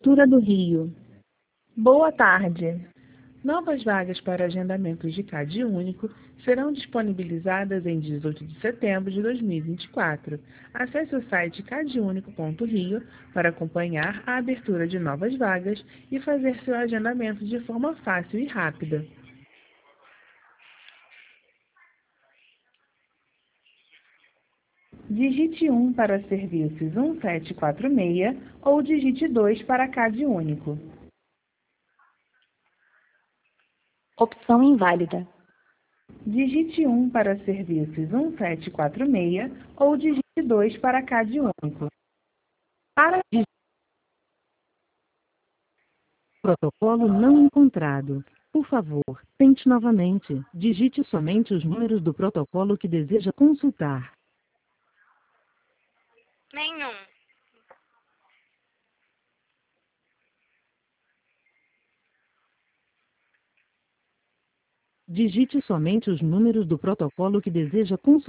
Prefeitura do Rio. Boa tarde. Novas vagas para agendamentos de CAD único serão disponibilizadas em 18 de setembro de 2024. Acesse o site cadúnico.rio para acompanhar a abertura de novas vagas e fazer seu agendamento de forma fácil e rápida. Digite 1 para serviços 1746 ou digite 2 para CAD único. Opção inválida. Digite 1 para serviços 1746 ou digite 2 para CAD único. Para Protocolo não encontrado. Por favor, tente novamente. Digite somente os números do protocolo que deseja consultar. Nenhum. Digite somente os números do protocolo que deseja consultar.